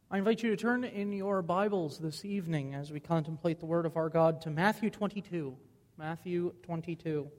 I invite you to turn in your Bibles this evening as we contemplate the Word of our God to Matthew 22. Matthew 22.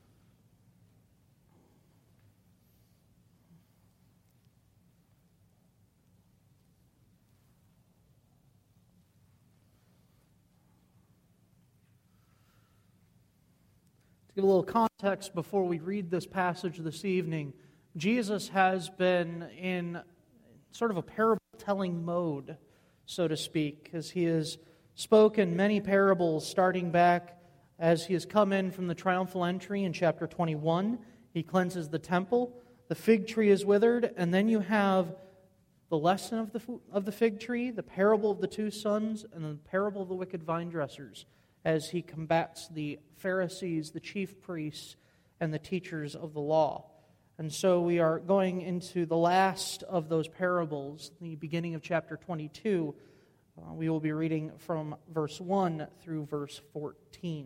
To give a little context before we read this passage this evening, Jesus has been in sort of a parable-telling mode, so to speak, as he has spoken many parables starting back as he has come in from the triumphal entry in chapter 21. He cleanses the temple, the fig tree is withered, and then you have the lesson of the fig tree, the parable of the two sons, and the parable of the wicked vine dressers, as he combats the Pharisees, the chief priests, and the teachers of the law. And so we are going into the last of those parables, the beginning of chapter 22. We will be reading from verse 1 through verse 14.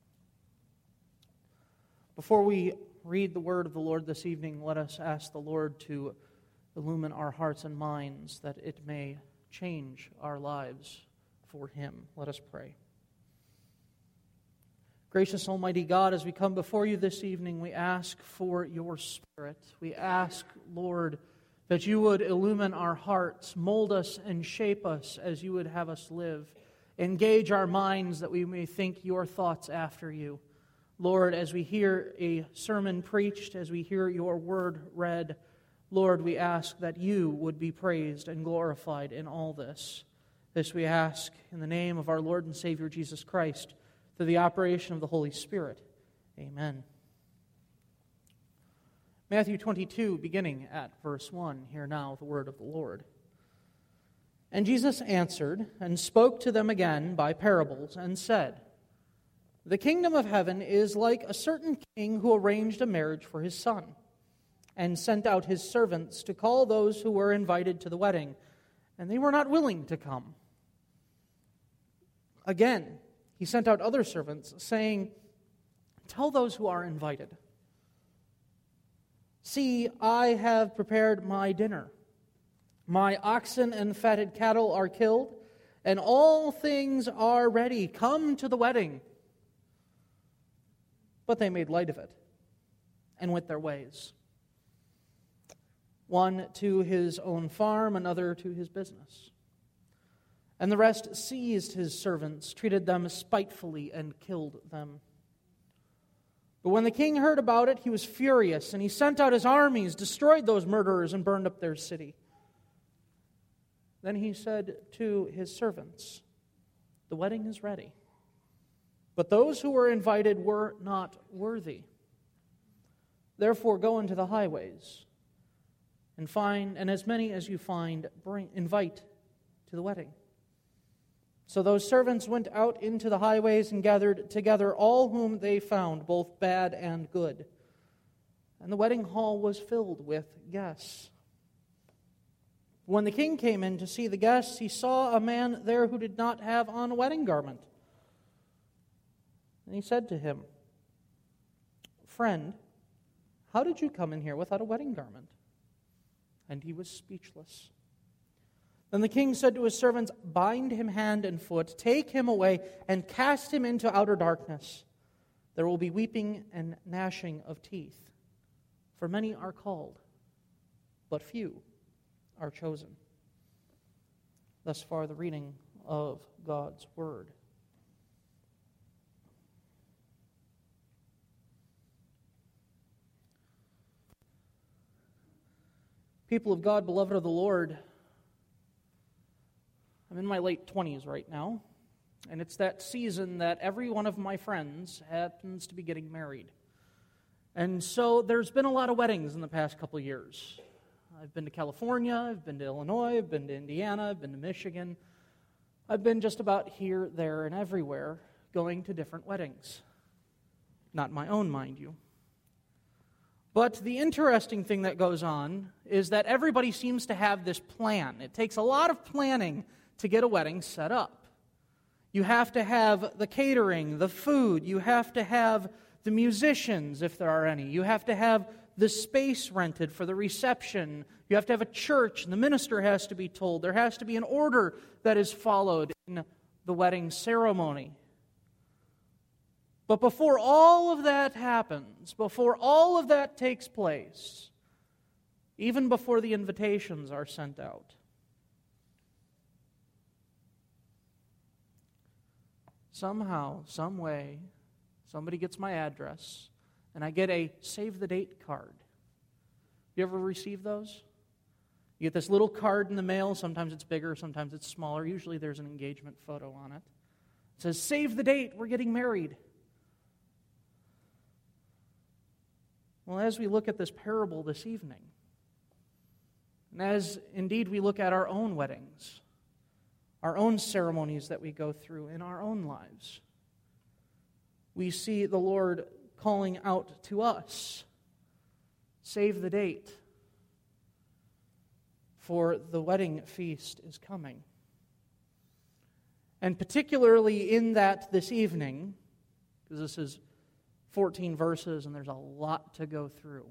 Before we read the word of the Lord this evening, let us ask the Lord to illumine our hearts and minds that it may change our lives for Him. Let us pray. Gracious Almighty God, as we come before you this evening, we ask for your Spirit. We ask, Lord, that you would illumine our hearts, mold us and shape us as you would have us live. Engage our minds that we may think your thoughts after you. Lord, as we hear a sermon preached, as we hear your word read, Lord, we ask that you would be praised and glorified in all this. This we ask in the name of our Lord and Savior Jesus Christ, through the operation of the Holy Spirit. Amen. Matthew 22, beginning at verse 1. Hear now the word of the Lord. And Jesus answered and spoke to them again by parables and said, The kingdom of heaven is like a certain king who arranged a marriage for his son, and sent out his servants to call those who were invited to the wedding, and they were not willing to come. Again, he sent out other servants, saying, Tell those who are invited, See, I have prepared my dinner. My oxen and fatted cattle are killed, and all things are ready. Come to the wedding. But they made light of it, and went their ways. One to his own farm, another to his business. And the rest seized his servants, treated them spitefully, and killed them. But when the king heard about it, he was furious, and he sent out his armies, destroyed those murderers, and burned up their city. Then he said to his servants, The wedding is ready, but those who were invited were not worthy. Therefore go into the highways, and as many as you find, invite to the wedding. So those servants went out into the highways and gathered together all whom they found, both bad and good. And the wedding hall was filled with guests. When the king came in to see the guests, he saw a man there who did not have on a wedding garment. And he said to him, Friend, how did you come in here without a wedding garment? And he was speechless. Then the king said to his servants, Bind him hand and foot, take him away, and cast him into outer darkness. There will be weeping and gnashing of teeth. For many are called, but few are chosen. Thus far the reading of God's word. People of God, beloved of the Lord, I'm in my late 20s right now, and it's that season that every one of my friends happens to be getting married. And so there's been a lot of weddings in the past couple of years. I've been to California, I've been to Illinois, I've been to Indiana, I've been to Michigan. I've been just about here, there, and everywhere going to different weddings. Not my own, mind you. But the interesting thing that goes on is that everybody seems to have this plan. It takes a lot of planning to get a wedding set up. You have to have the catering, the food. You have to have the musicians, if there are any. You have to have the space rented for the reception. You have to have a church, and the minister has to be told. There has to be an order that is followed in the wedding ceremony. But before all of that happens, before all of that takes place, even before the invitations are sent out, somehow, some way, somebody gets my address, and I get a save-the-date card. You ever receive those? You get this little card in the mail. Sometimes it's bigger, sometimes it's smaller. Usually there's an engagement photo on it. It says, "Save the date, we're getting married." Well, as we look at this parable this evening, and as indeed we look at our own weddings, our own ceremonies that we go through in our own lives, we see the Lord calling out to us, save the date, for the wedding feast is coming. And particularly in that this evening, because this is 14 verses and there's a lot to go through,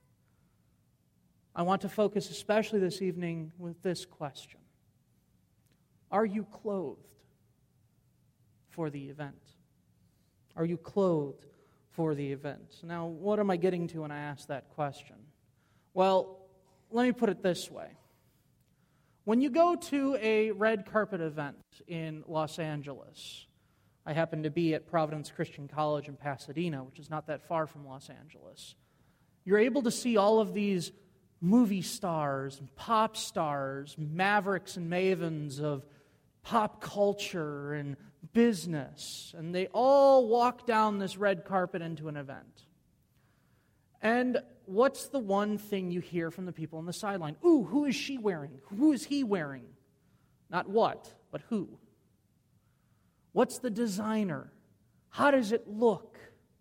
I want to focus especially this evening with this question. Are you clothed for the event? Are you clothed for the event? Now, what am I getting to when I ask that question? Well, let me put it this way. When you go to a red carpet event in Los Angeles, I happen to be at Providence Christian College in Pasadena, which is not that far from Los Angeles. You're able to see all of these movie stars and pop stars, mavericks and mavens of pop culture and business, and they all walk down this red carpet into an event. And what's the one thing you hear from the people on the sideline? Ooh, who is she wearing? Who is he wearing? Not what, but who. What's the designer? How does it look?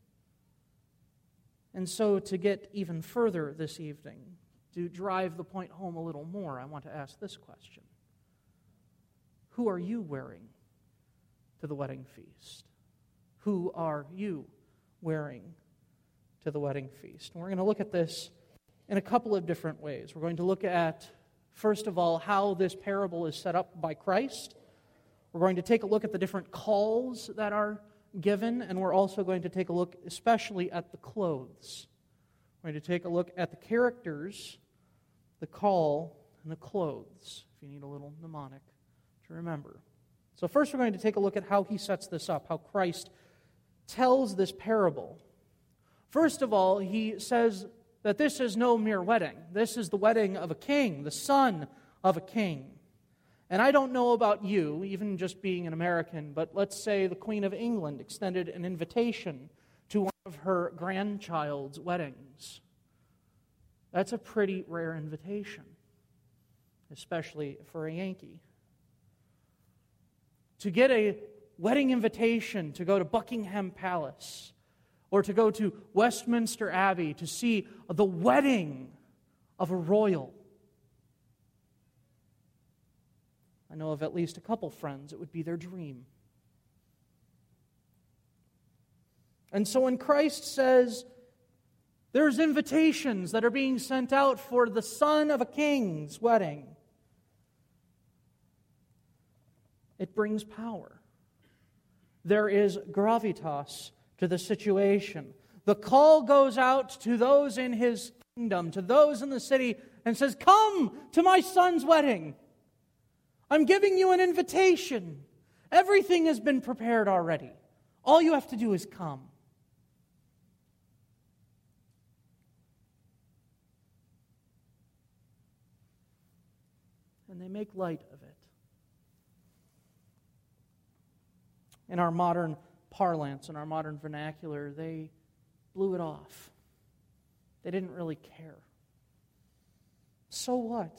And so to get even further this evening, to drive the point home a little more, I want to ask this question. Who are you wearing to the wedding feast? Who are you wearing to the wedding feast? And we're going to look at this in a couple of different ways. We're going to look at, first of all, how this parable is set up by Christ. We're going to take a look at the different calls that are given, and we're also going to take a look especially at the clothes. We're going to take a look at the characters, the call, and the clothes, if you need a little mnemonic to remember. So first we're going to take a look at how he sets this up, how Christ tells this parable. First of all, he says that this is no mere wedding. This is the wedding of a king, the son of a king. And I don't know about you, even just being an American, but let's say the Queen of England extended an invitation to one of her grandchild's weddings. That's a pretty rare invitation, especially for a Yankee. To get a wedding invitation to go to Buckingham Palace or to go to Westminster Abbey to see the wedding of a royal. I know of at least a couple friends, it would be their dream. And so when Christ says there's invitations that are being sent out for the son of a king's wedding, it brings power. There is gravitas to the situation. The call goes out to those in his kingdom, to those in the city, and says, "Come to my son's wedding. I'm giving you an invitation. Everything has been prepared already. All you have to do is come." And they make light of it. In our modern parlance, in our modern vernacular, they blew it off. They didn't really care. So what?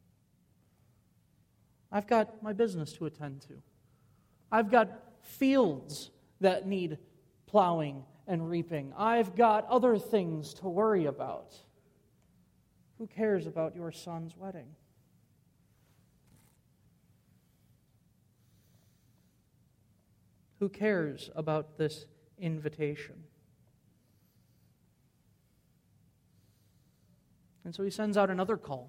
I've got my business to attend to. I've got fields that need plowing and reaping. I've got other things to worry about. Who cares about your son's wedding? Who cares about this invitation? And so he sends out another call.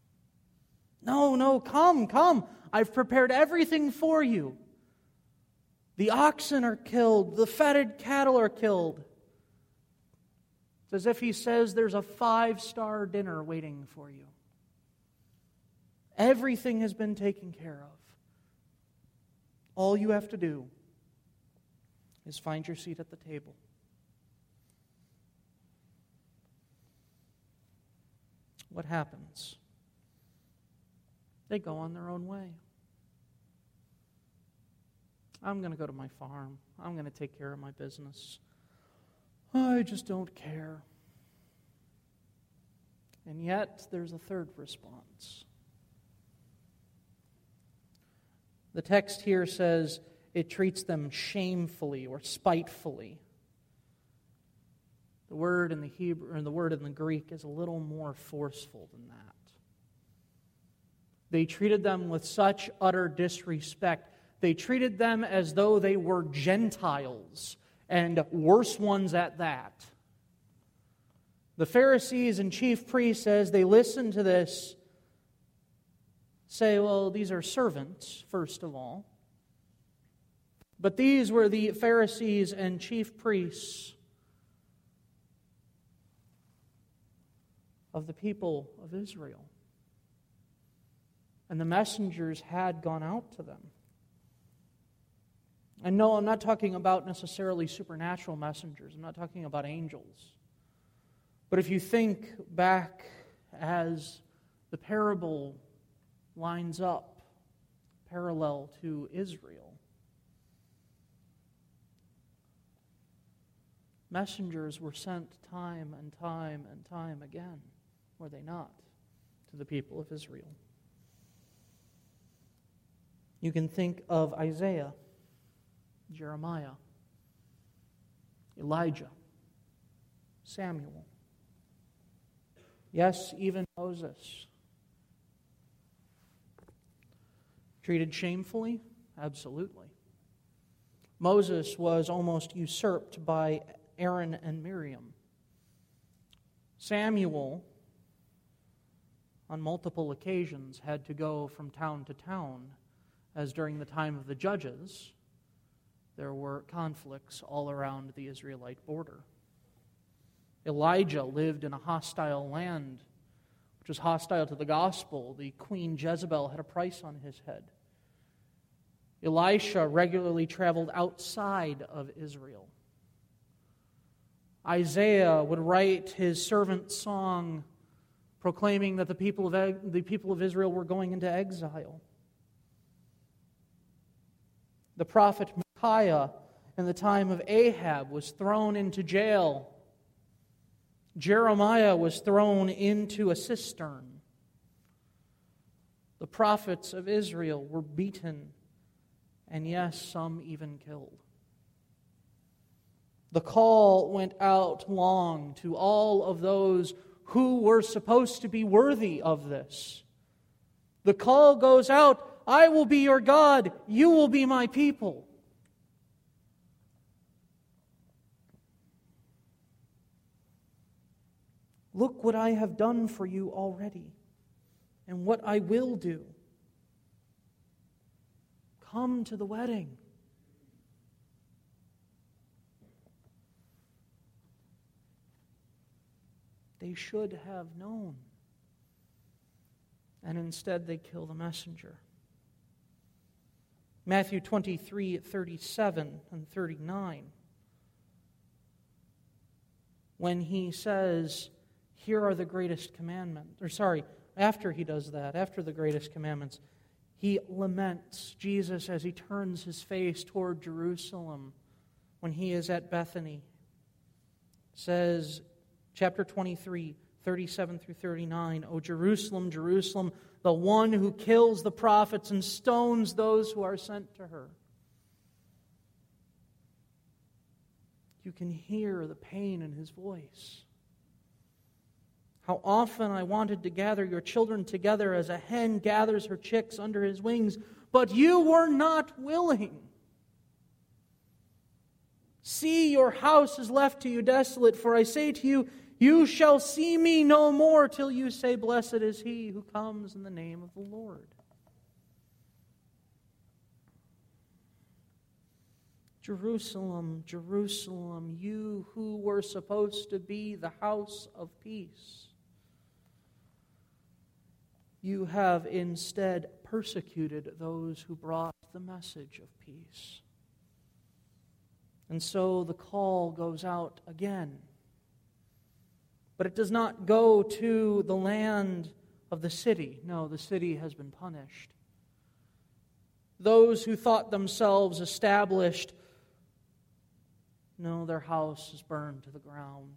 No, come. I've prepared everything for you. The oxen are killed. The fatted cattle are killed. It's as if he says there's a 5-star dinner waiting for you. Everything has been taken care of. All you have to do is find your seat at the table. What happens? They go on their own way. I'm going to go to my farm. I'm going to take care of my business. I just don't care. And yet, there's a third response. The text here says it treats them shamefully or spitefully. The word in the Hebrew and the word in the Greek is a little more forceful than that. They treated them with such utter disrespect. They treated them as though they were Gentiles, and worse ones at that. The Pharisees and chief priests, as they listen to this, say, well, these are servants, first of all. But these were the Pharisees and chief priests of the people of Israel. And the messengers had gone out to them. And no, I'm not talking about necessarily supernatural messengers. I'm not talking about angels. But if you think back as the parable lines up parallel to Israel, messengers were sent time and time and time again, were they not, to the people of Israel. You can think of Isaiah, Jeremiah, Elijah, Samuel. Yes, even Moses. Treated shamefully? Absolutely. Moses was almost usurped by Aaron and Miriam. Samuel, on multiple occasions, had to go from town to town, as during the time of the judges, there were conflicts all around the Israelite border. Elijah lived in a hostile land, which was hostile to the gospel. The queen Jezebel had a price on his head. Elisha regularly traveled outside of Israel. Isaiah would write his servant song proclaiming that the people of Israel were going into exile. The prophet Micaiah, in the time of Ahab, was thrown into jail. Jeremiah was thrown into a cistern. The prophets of Israel were beaten, and yes, some even killed. The call went out long to all of those who were supposed to be worthy of this. The call goes out, I will be your God, you will be my people. Look what I have done for you already, and what I will do. Come to the wedding. They should have known. And instead they kill the messenger. Matthew 23:37 and 39. When he says, here are the greatest commandments. After he does that, after the greatest commandments, he laments Jesus as he turns his face toward Jerusalem when he is at Bethany. It says, chapter 23, 37 through 39, O Jerusalem, Jerusalem, the one who kills the prophets and stones those who are sent to her. You can hear the pain in his voice. How often I wanted to gather your children together as a hen gathers her chicks under his wings, but you were not willing. See, your house is left to you desolate, for I say to you, You shall see me no more till you say, Blessed is he who comes in the name of the Lord. Jerusalem, Jerusalem, you who were supposed to be the house of peace, you have instead persecuted those who brought the message of peace. And so the call goes out again. But it does not go to the land of the city. No, the city has been punished. Those who thought themselves established, no, their house is burned to the ground.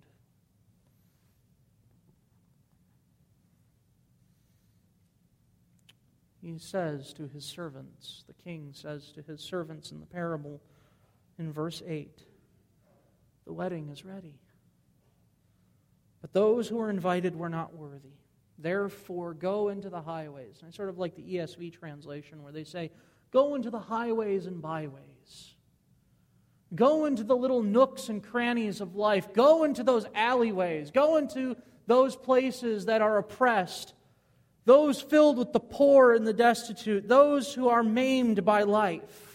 He says to his servants, the king says to his servants in the parable in verse 8, the wedding is ready. But those who were invited were not worthy. Therefore, go into the highways. And I sort of like the ESV translation where they say, go into the highways and byways. Go into the little nooks and crannies of life. Go into those alleyways. Go into those places that are oppressed. Those filled with the poor and the destitute. Those who are maimed by life.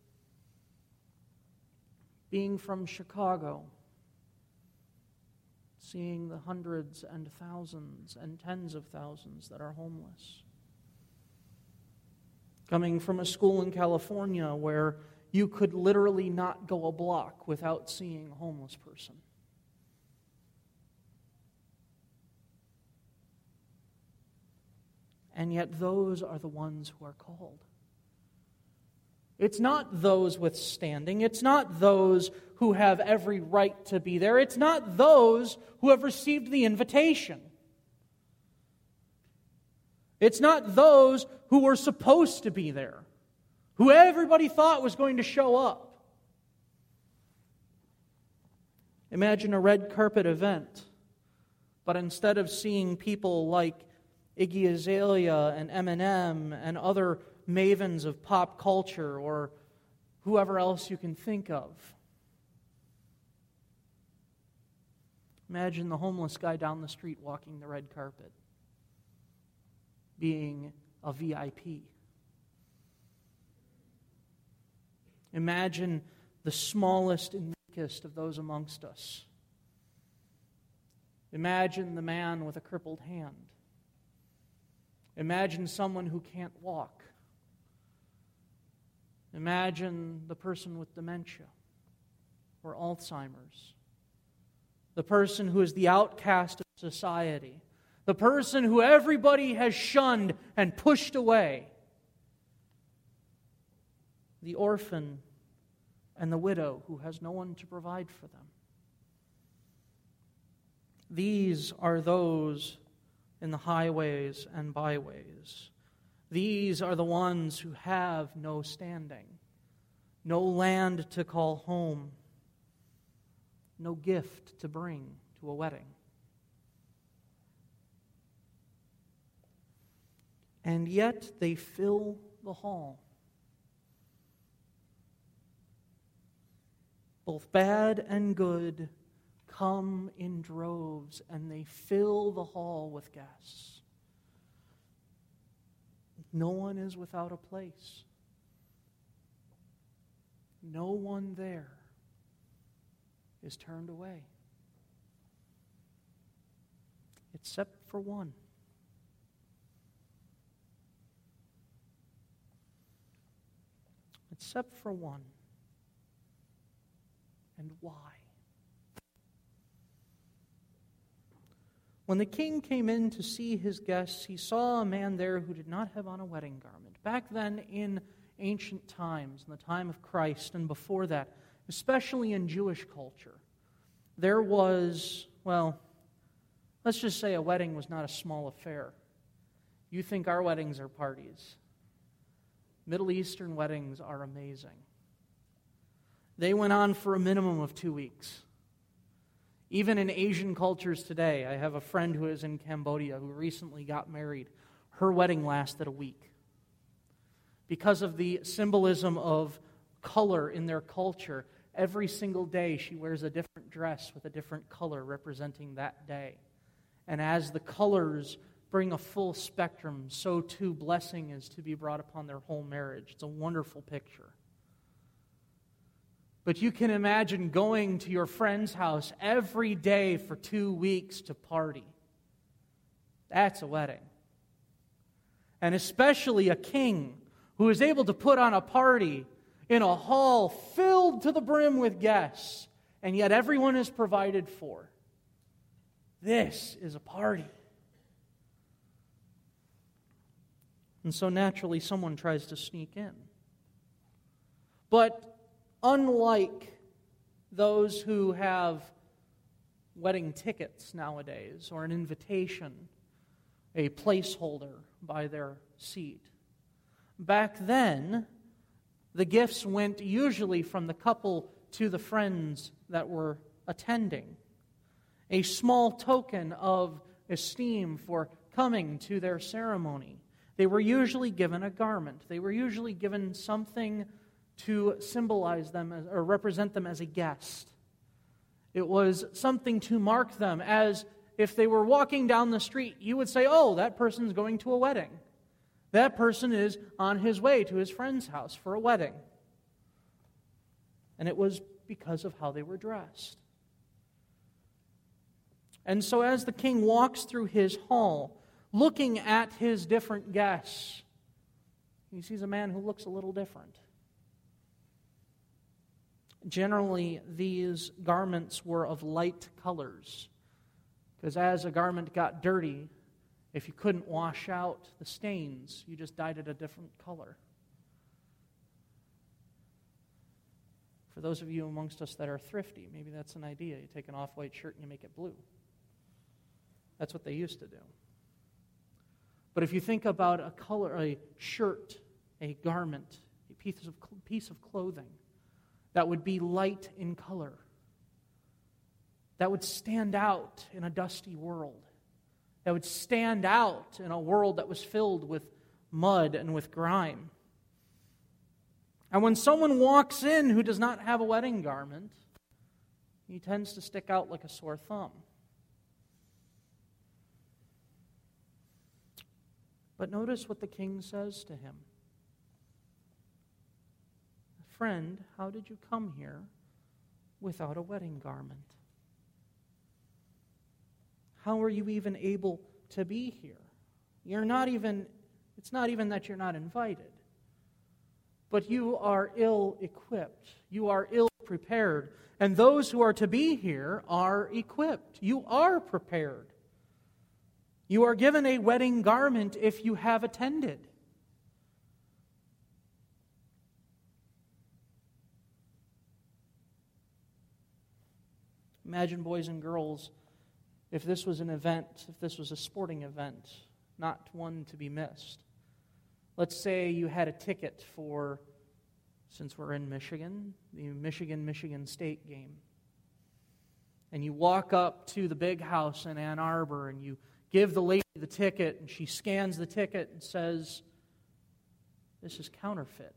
Being from Chicago, seeing the hundreds and thousands and tens of thousands that are homeless. Coming from a school in California where you could literally not go a block without seeing a homeless person. And yet those are the ones who are called. It's not those with standing. It's not those who have every right to be there. It's not those who have received the invitation. It's not those who were supposed to be there, who everybody thought was going to show up. Imagine a red carpet event, but instead of seeing people like Iggy Azalea and Eminem and other mavens of pop culture or whoever else you can think of. Imagine the homeless guy down the street walking the red carpet, being a VIP. Imagine the smallest and meekest of those amongst us. Imagine the man with a crippled hand. Imagine someone who can't walk. Imagine the person with dementia or Alzheimer's. The person who is the outcast of society. The person who everybody has shunned and pushed away. The orphan and the widow who has no one to provide for them. These are those in the highways and byways. These are the ones who have no standing, no land to call home, no gift to bring to a wedding. And yet they fill the hall. Both bad and good come in droves, and they fill the hall with guests. No one is without a place. No one there is turned away. Except for one. Except for one. And why? When the king came in to see his guests, he saw a man there who did not have on a wedding garment. Back then, in ancient times, in the time of Christ and before that, especially in Jewish culture, there was, well, let's just say a wedding was not a small affair. You think our weddings are parties. Middle Eastern weddings are amazing. They went on for a minimum of 2 weeks. Even in Asian cultures today, I have a friend who is in Cambodia who recently got married. Her wedding lasted a week. Because of the symbolism of color in their culture, Every single day she wears a different dress with a different color representing that day. And as the colors bring a full spectrum, so too blessing is to be brought upon their whole marriage. It's a wonderful picture. But you can imagine going to your friend's house every day for 2 weeks to party. That's a wedding. And especially a king who is able to put on a party in a hall filled to the brim with guests, and yet everyone is provided for. This is a party. And so naturally someone tries to sneak in. But unlike those who have wedding tickets nowadays, or an invitation, a placeholder by their seat, back then, the gifts went usually from the couple to the friends that were attending. A small token of esteem for coming to their ceremony. They were usually given a garment. They were usually given something to symbolize them or represent them as a guest. It was something to mark them, as if they were walking down the street, you would say, oh, that person's going to a wedding. That person is on his way to his friend's house for a wedding. And it was because of how they were dressed. And so as the king walks through his hall, looking at his different guests, he sees a man who looks a little different. Generally, these garments were of light colors, because as a garment got dirty, if you couldn't wash out the stains, you just dyed it a different color. For those of you amongst us that are thrifty, maybe that's an idea. You take an off-white shirt and you make it blue. That's what they used to do. But if you think about a color, a shirt, a garment, a piece of clothing that would be light in color, that would stand out in a dusty world, that would stand out in a world that was filled with mud and with grime. And when someone walks in who does not have a wedding garment, he tends to stick out like a sore thumb. But notice what the king says to him. Friend, how did you come here without a wedding garment? How are you even able to be here? It's not even that you're not invited, but you are ill-equipped. You are ill-prepared. And those who are to be here are equipped. You are prepared. You are given a wedding garment if you have attended. Imagine, boys and girls, if this was an event, if this was a sporting event, not one to be missed. Let's say you had a ticket for, since we're in Michigan, the Michigan State game. And you walk up to the big house in Ann Arbor and you give the lady the ticket, and she scans the ticket and says, "This is counterfeit."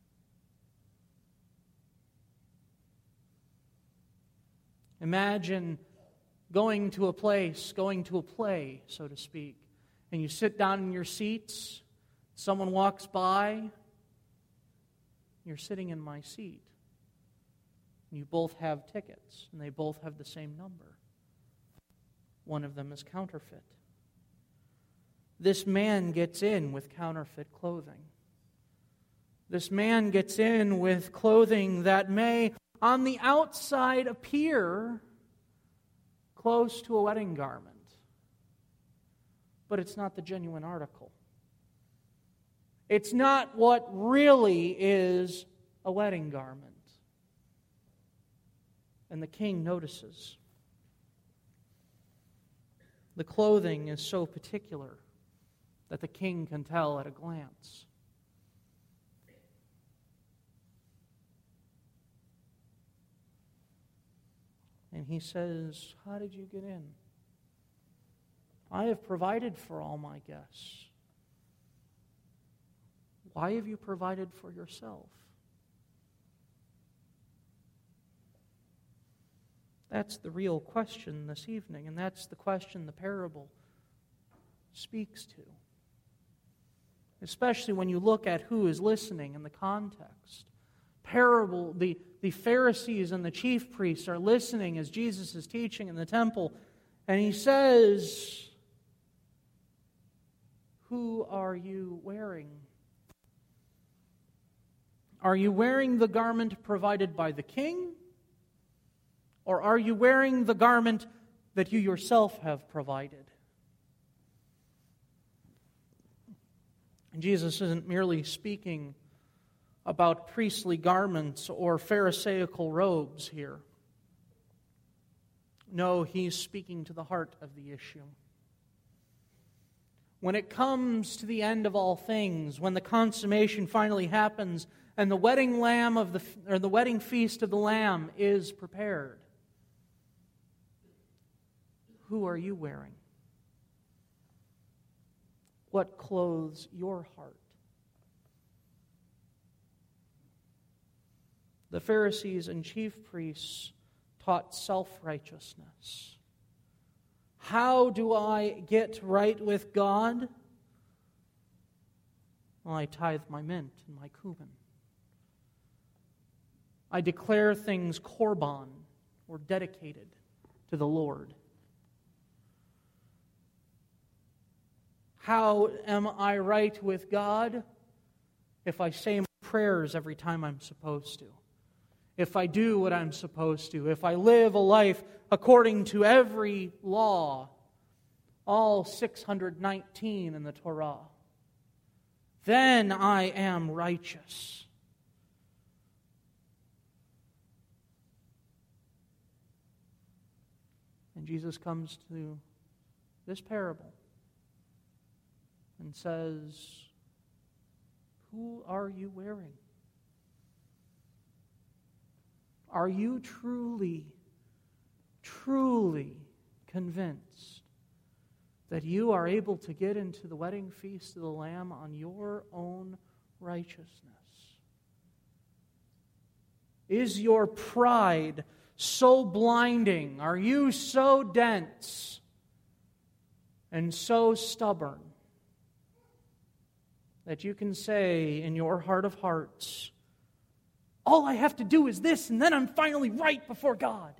Imagine going to a play, so to speak, and you sit down in your seats, someone walks by, you're sitting in my seat. You both have tickets, and they both have the same number. One of them is counterfeit. This man gets in with counterfeit clothing. This man gets in with clothing that may, on the outside, appear close to a wedding garment. But it's not the genuine article. It's not what really is a wedding garment. And the king notices. The clothing is so particular that the king can tell at a glance. And he says, "How did you get in? I have provided for all my guests. Why have you provided for yourself?" That's the real question this evening, and that's the question the parable speaks to. Especially when you look at who is listening in the context. The Pharisees and the chief priests are listening as Jesus is teaching in the temple, and he says, "Who are you wearing? Are you wearing the garment provided by the king? Or are you wearing the garment that you yourself have provided?" And Jesus isn't merely speaking about priestly garments or Pharisaical robes here. No, he's speaking to the heart of the issue. When it comes to the end of all things, when the consummation finally happens and the wedding the wedding feast of the Lamb is prepared, who are you wearing? What clothes your heart? The Pharisees and chief priests taught self-righteousness. How do I get right with God? Well, I tithe my mint and my cumin. I declare things korban, or dedicated to the Lord. How am I right with God? If I say my prayers every time I'm supposed to. If I do what I'm supposed to. If I live a life according to every law, all 619 in the Torah. Then I am righteous. And Jesus comes to this parable and says, who are you wearing? Are you truly convinced that you are able to get into the wedding feast of the Lamb on your own righteousness? Is your pride so blinding? Are you so dense and so stubborn that you can say in your heart of hearts, all I have to do is this, and then I'm finally right before God?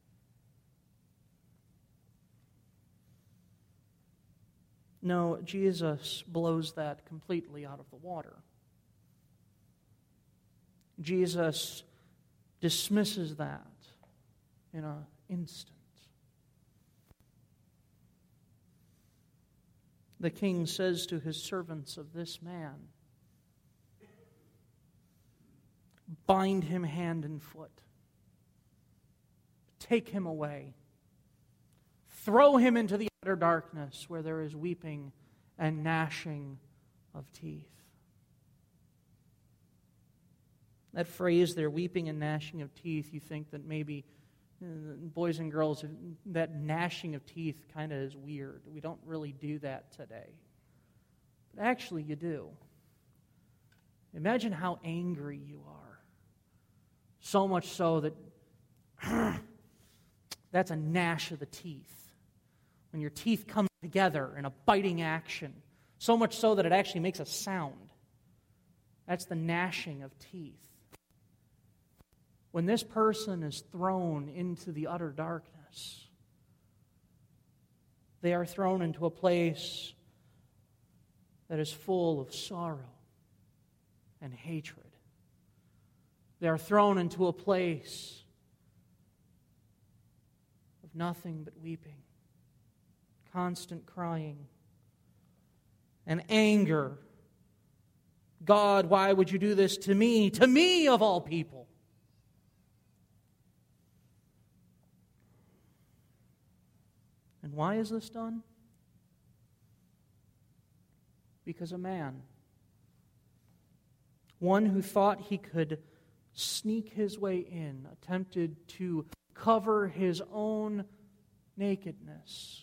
No, Jesus blows that completely out of the water. Jesus dismisses that in an instant. The king says to his servants of this man, bind him hand and foot. Take him away. Throw him into the utter darkness where there is weeping and gnashing of teeth. That phrase there, weeping and gnashing of teeth, you think that maybe boys and girls, that gnashing of teeth kind of is weird. We don't really do that today. But actually you do. Imagine how angry you are. So much so that that's a gnash of the teeth. When your teeth come together in a biting action. So much so that it actually makes a sound. That's the gnashing of teeth. When this person is thrown into the utter darkness, they are thrown into a place that is full of sorrow and hatred. They are thrown into a place of nothing but weeping, constant crying, and anger. God, why would you do this to me? To me of all people. And why is this done? Because a man, one who thought he could sneak his way in, attempted to cover his own nakedness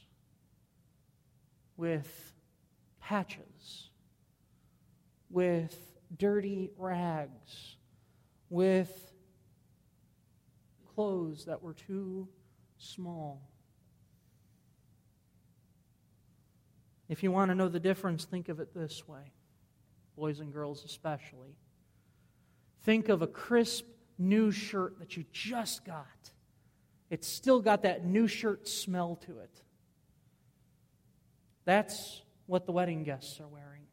with patches, with dirty rags, with clothes that were too small. If you want to know the difference, think of it this way, boys and girls especially. Think of a crisp new shirt that you just got. It's still got that new shirt smell to it. That's what the wedding guests are wearing.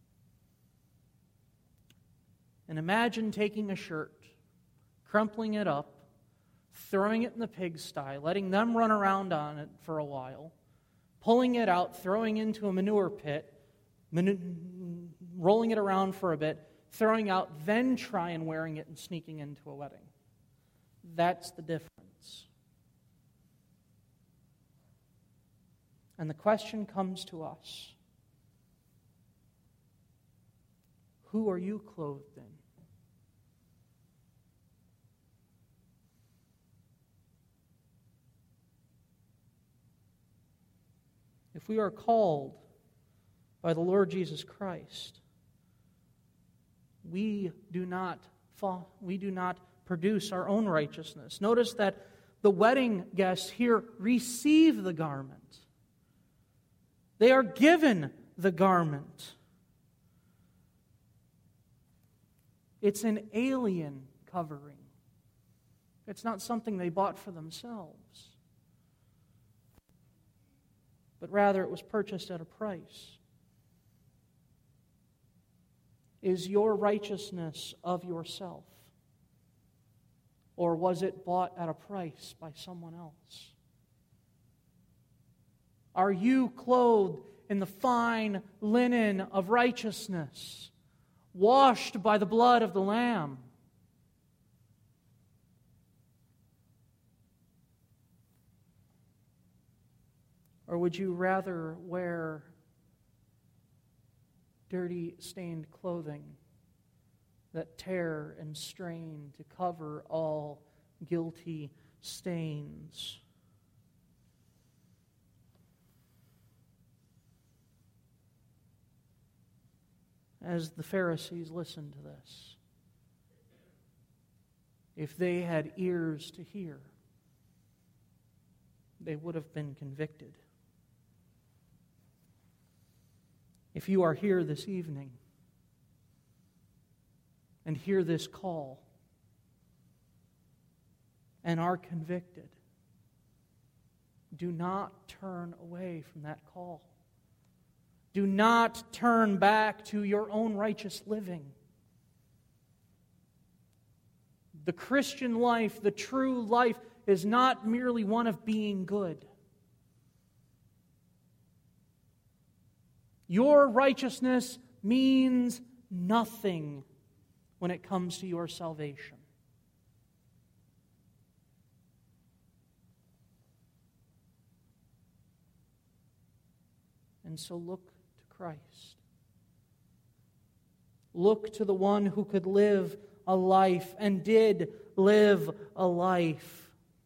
And imagine taking a shirt, crumpling it up, throwing it in the pigsty, letting them run around on it for a while, pulling it out, throwing it into a manure pit, rolling it around for a bit, throwing out, then try and wearing it and sneaking into a wedding. That's the difference. And the question comes to us, who are you clothed in? If we are called by the Lord Jesus Christ, we do not produce our own righteousness. Notice that the wedding guests here receive the garment. They are given the garment. It's an alien covering. It's not something they bought for themselves, but rather it was purchased at a price. Is your righteousness of yourself, or was it bought at a price by someone else? Are you clothed in the fine linen of righteousness, washed by the blood of the Lamb? Or would you rather wear dirty, stained clothing that tear and strain to cover all guilty stains? As the Pharisees listened to this, if they had ears to hear, they would have been convicted. If you are here this evening and hear this call and are convicted, do not turn away from that call. Do not turn back to your own righteous living. The Christian life, the true life, is not merely one of being good. Your righteousness means nothing when it comes to your salvation. And so look to Christ. Look to the one who could live a life and did live a life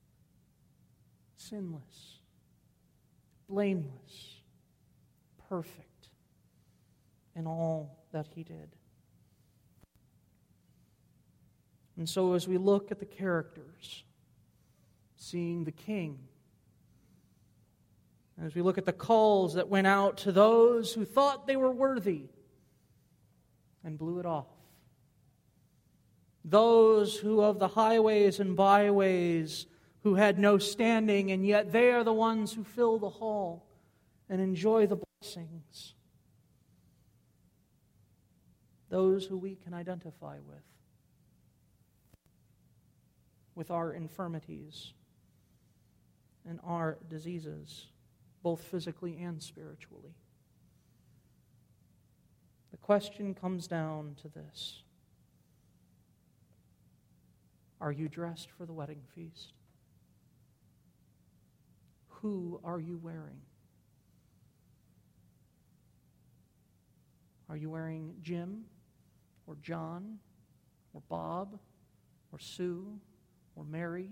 sinless, blameless, perfect in all that he did. And so as we look at the characters, seeing the king, as we look at the calls that went out to those who thought they were worthy and blew it off, those who of the highways and byways who had no standing, and yet they are the ones who fill the hall and enjoy the blessings, those who we can identify with our infirmities and our diseases, both physically and spiritually. The question comes down to this: are you dressed for the wedding feast? Who are you wearing? Are you wearing Jim or John or Bob or Sue or Mary?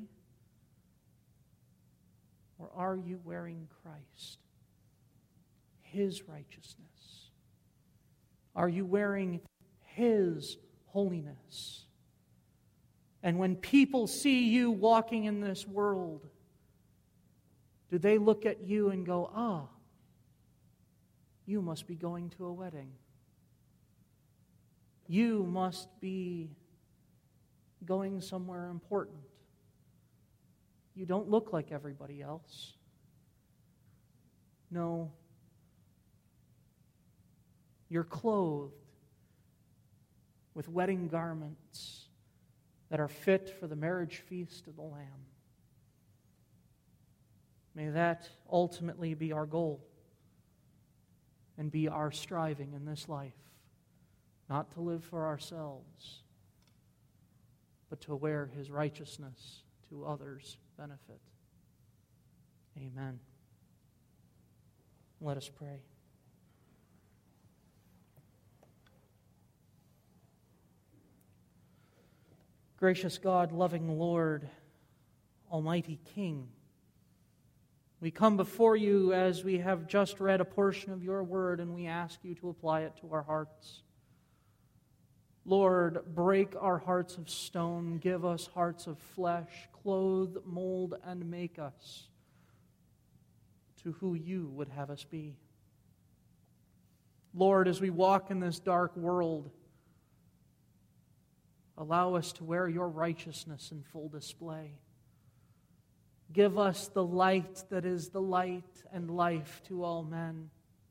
Or are you wearing Christ, His righteousness? Are you wearing His holiness? And when people see you walking in this world, Do they look at you and go, "Ah, you must be going to a wedding. You must be going somewhere important. You don't look like everybody else." No. You're clothed with wedding garments that are fit for the marriage feast of the Lamb. May that ultimately be our goal and be our striving in this life, not to live for ourselves, but to wear His righteousness to others' benefit. Amen. Let us pray. Gracious God, loving Lord, Almighty King, we come before you as we have just read a portion of your word, and we ask you to apply it to our hearts. Lord, break our hearts of stone, give us hearts of flesh, clothe, mold, and make us to who you would have us be. Lord, as we walk in this dark world, allow us to wear your righteousness in full display. Give us the light that is the light and life to all men.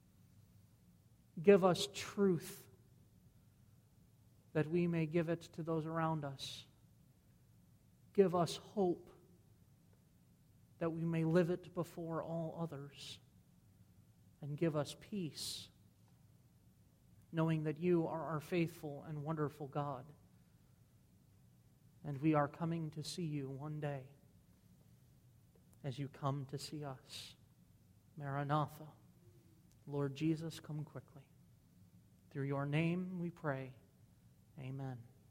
Give us truth that we may give it to those around us. Give us hope that we may live it before all others. And give us peace, knowing that you are our faithful and wonderful God. And we are coming to see you one day as you come to see us. Maranatha. Lord Jesus, come quickly. Through your name we pray. Amen.